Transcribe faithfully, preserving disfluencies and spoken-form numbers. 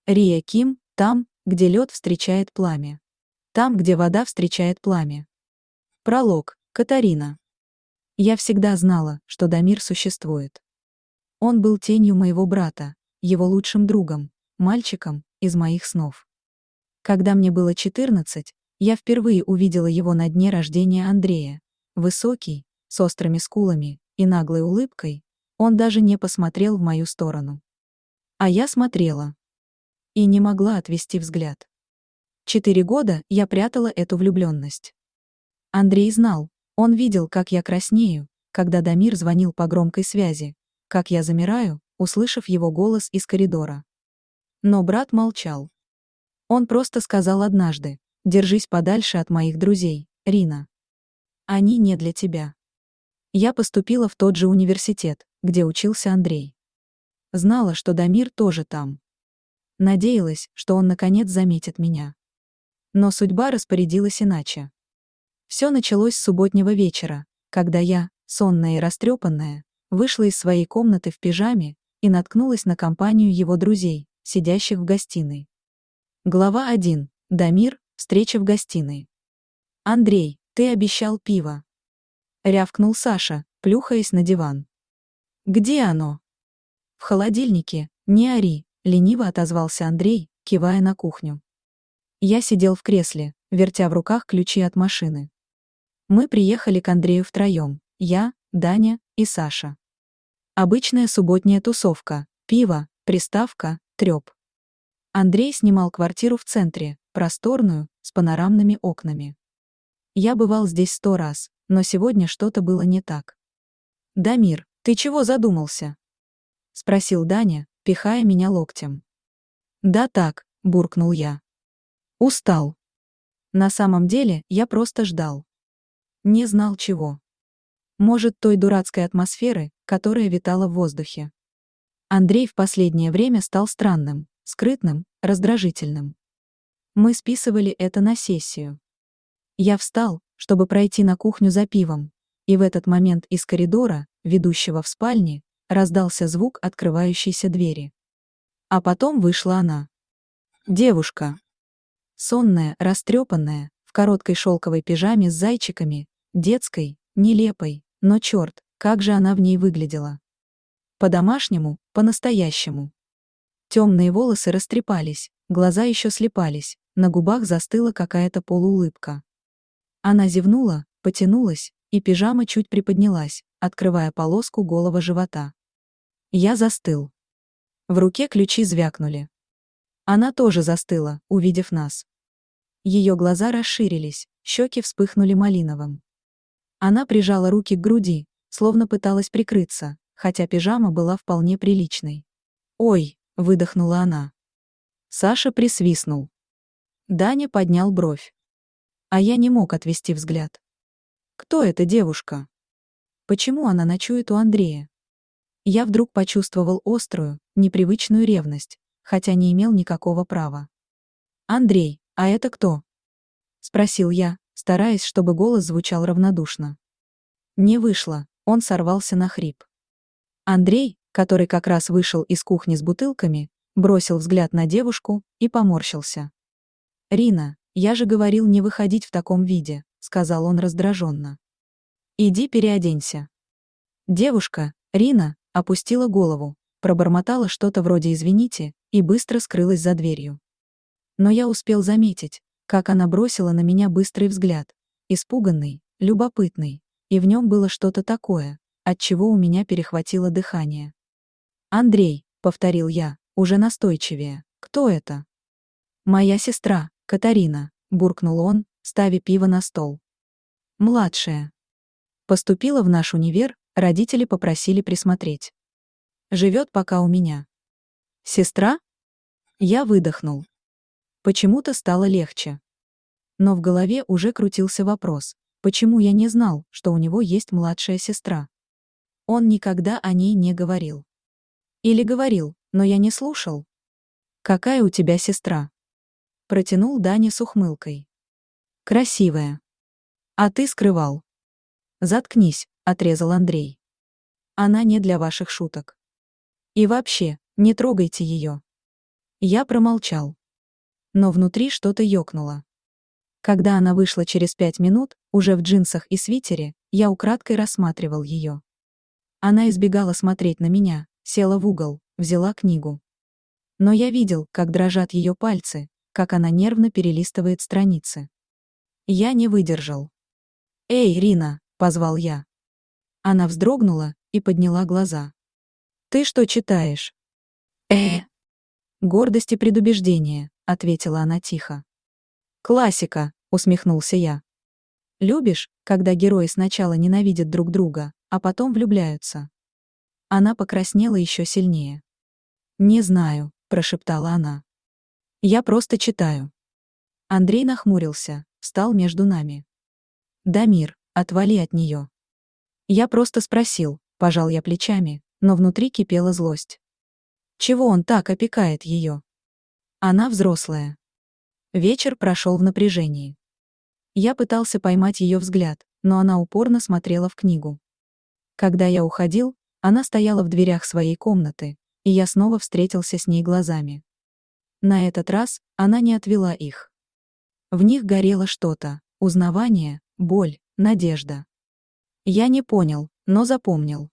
Рия Ким, там, где лед встречает пламя. Там, где вода встречает пламя. Пролог. Катарина. Я всегда знала, что Дамир существует. Он был тенью моего брата, его лучшим другом, мальчиком из моих снов. Когда мне было четырнадцать, я впервые увидела его на дне рождения Андрея. Высокий, с острыми скулами и наглой улыбкой, он даже не посмотрел в мою сторону. А я смотрела. И не могла отвести взгляд. Четыре года я прятала эту влюбленность. Андрей знал, он видел, как я краснею, когда Дамир звонил по громкой связи, как я замираю, услышав его голос из коридора. Но брат молчал. Он просто сказал однажды: «Держись подальше от моих друзей, Рина. Они не для тебя». Я поступила в тот же университет, где учился Андрей. Знала, что Дамир тоже там. Надеялась, что он наконец заметит меня. Но судьба распорядилась иначе. Все началось с субботнего вечера, когда я, сонная и растрепанная, вышла из своей комнаты в пижаме и наткнулась на компанию его друзей, сидящих в гостиной. Глава один. Дамир. Встреча в гостиной. «Андрей, ты обещал пиво», — рявкнул Саша, плюхаясь на диван. «Где оно?» «В холодильнике, не ори», — лениво отозвался Андрей, кивая на кухню. Я сидел в кресле, вертя в руках ключи от машины. Мы приехали к Андрею втроем: я, Даня и Саша. Обычная субботняя тусовка, пиво, приставка, трёп. Андрей снимал квартиру в центре, просторную, с панорамными окнами. Я бывал здесь сто раз, но сегодня что-то было не так. «Дамир, ты чего задумался?» — спросил Даня, пихая меня локтем. «Да так», — буркнул я. «Устал». На самом деле, я просто ждал. Не знал чего. Может, той дурацкой атмосферы, которая витала в воздухе. Андрей в последнее время стал странным, скрытным, раздражительным. Мы списывали это на сессию. Я встал, чтобы пройти на кухню за пивом, и в этот момент из коридора, ведущего в спальне, раздался звук открывающейся двери. А потом вышла она. Девушка. Сонная, растрепанная, в короткой шелковой пижаме с зайчиками, детской, нелепой, но черт, как же она в ней выглядела. По-домашнему, по-настоящему. Темные волосы растрепались, глаза еще слепались, на губах застыла какая-то полуулыбка. Она зевнула, потянулась, и пижама чуть приподнялась, открывая полоску голого живота. Я застыл. В руке ключи звякнули. Она тоже застыла, увидев нас. Ее глаза расширились, щеки вспыхнули малиновым. Она прижала руки к груди, словно пыталась прикрыться, хотя пижама была вполне приличной. «Ой!» — выдохнула она. Саша присвистнул. Даня поднял бровь. А я не мог отвести взгляд. Кто эта девушка? Почему она ночует у Андрея? Я вдруг почувствовал острую, непривычную ревность, хотя не имел никакого права. «Андрей, а это кто?» — спросил я, стараясь, чтобы голос звучал равнодушно. Не вышло, он сорвался на хрип. Андрей, который как раз вышел из кухни с бутылками, бросил взгляд на девушку и поморщился. «Рина, я же говорил не выходить в таком виде», — сказал он раздраженно. «Иди переоденься». Девушка, Рина, опустила голову, пробормотала что-то вроде «извините» и быстро скрылась за дверью. Но я успел заметить, как она бросила на меня быстрый взгляд, испуганный, любопытный, и в нем было что-то такое, от чего у меня перехватило дыхание. «Андрей», — повторил я, уже настойчивее, — «кто это?» «Моя сестра, Катарина», — буркнул он, ставя пиво на стол. «Младшая. Поступила в наш универ, родители попросили присмотреть. Живет пока у меня». «Сестра?» Я выдохнул. Почему-то стало легче. Но в голове уже крутился вопрос, почему я не знал, что у него есть младшая сестра. Он никогда о ней не говорил. Или говорил, но я не слушал. «Какая у тебя сестра?» Протянул Даня с ухмылкой. «Красивая. А ты скрывал». «Заткнись», — отрезал Андрей. «Она не для ваших шуток. И вообще, не трогайте ее». Я промолчал. Но внутри что-то ёкнуло. Когда она вышла через пять минут, уже в джинсах и свитере, я украдкой рассматривал ее. Она избегала смотреть на меня, села в угол, взяла книгу. Но я видел, как дрожат ее пальцы, как она нервно перелистывает страницы. Я не выдержал. «Эй, Рина!» — позвал я. Она вздрогнула и подняла глаза. «Ты что читаешь?» «Э?» «Гордость и предубеждение», — ответила она тихо. «Классика», — усмехнулся я. «Любишь, когда герои сначала ненавидят друг друга, а потом влюбляются?» Она покраснела еще сильнее. «Не знаю», — прошептала она. «Я просто читаю». Андрей нахмурился, встал между нами. «Дамир, отвали от нее». Я просто спросил, пожал я плечами, но внутри кипела злость. Чего он так опекает ее? Она взрослая. Вечер прошел в напряжении. Я пытался поймать ее взгляд, но она упорно смотрела в книгу. Когда я уходил, она стояла в дверях своей комнаты, и я снова встретился с ней глазами. На этот раз она не отвела их. В них горело что-то: узнавание, боль, надежда. Я не понял, но запомнил.